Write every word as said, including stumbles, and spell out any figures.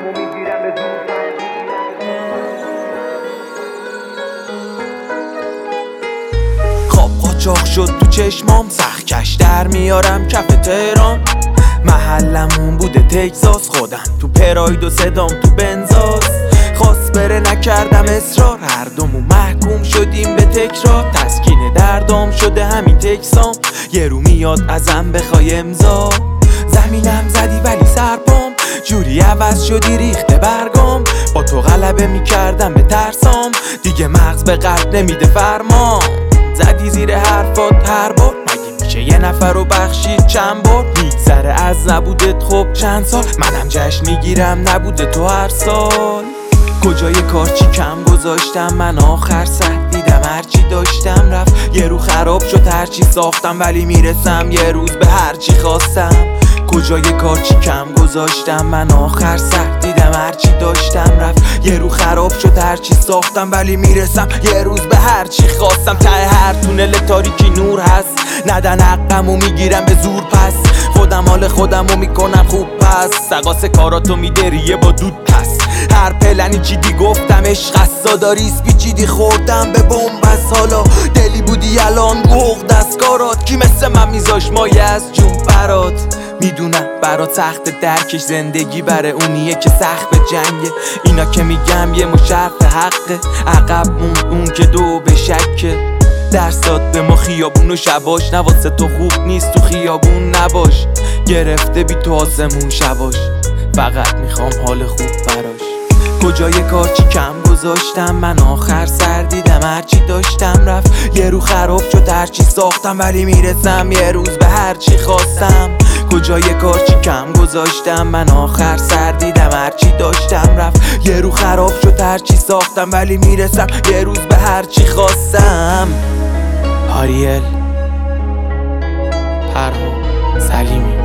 حقمو میگیرم به زور. خواب قاچاق شد تو چشمام، سخکش در میارم کف تهران. محلمون بوده تگزاس، خودم تو پراید و صدام تو بنزاس. خواست بره نکردم اصرار، هر دومون محکوم شدیم به تکرار. تسکین دردام شده همین تکسام، یه رو میاد ازم بخوای امضا. زمینم زدی ولی سرپام، جوری عوض شدی ریخته برگام. با تو غلبه میکردم به ترسام، دیگه مغز به قلب نمیده فرمان. زدی زیر حرفات هر بار، مگه میشه یه نفر رو بخشید چند بار؟ میگذره از نبودت خب چند سال، منم جشن میگیرم نبوده تو هر سال. کجای کار چی کم گذاشتم من آخر سر دیدم، هرچی داشتم رفت یه رو خراب شد. هرچی ساختم ولی میرسم یه روز به هرچی خواستم. کجای کار چی کم گذاشتم من آخر سر دیدم، هرچی داشتم رفت یه رو خراب شد. هرچی ساختم ولی میرسم یه روز به هرچی خواستم. ته هر تونل تاریکی نور هست، ندن حقمو میگیرم به زور. پس خودم حال خودمو میکنم خوب، پس سقاس کاراتو میدریه با دود. پس هر پلنی چیدی گفتم عشق است، داری پیچیدی خوردم به بنبست. حالا دلی بودی الان بوق دستکارات، کی مثل من میذاش مایه از جون برات. میدونم برات سخت درکش، زندگی بره اونیه که سخت به جنگه. اینا که میگم یه مشرف حقه، عقب موند اون که دو به شکه. درسات به ما خیابون و شباش، نواسه تو خوب نیست تو خیابون نباش. گرفته بی تو آسمون شباش، فقط میخوام حال خوب براش. کجای کار چی کم گذاشتم من آخر سر دیدم، هرچی داشتم رفت یه رو خراب شد. هرچی ساختم ولی میرسم یه روز به هرچی خواستم. کجای کار چی کم گذاشتم من آخر سر دیدم، هرچی داشتم رفت یه رو خراب شد. هرچی ساختم ولی میرسم یه روز به هرچی خواستم. آریل، پرهام، سلیمی.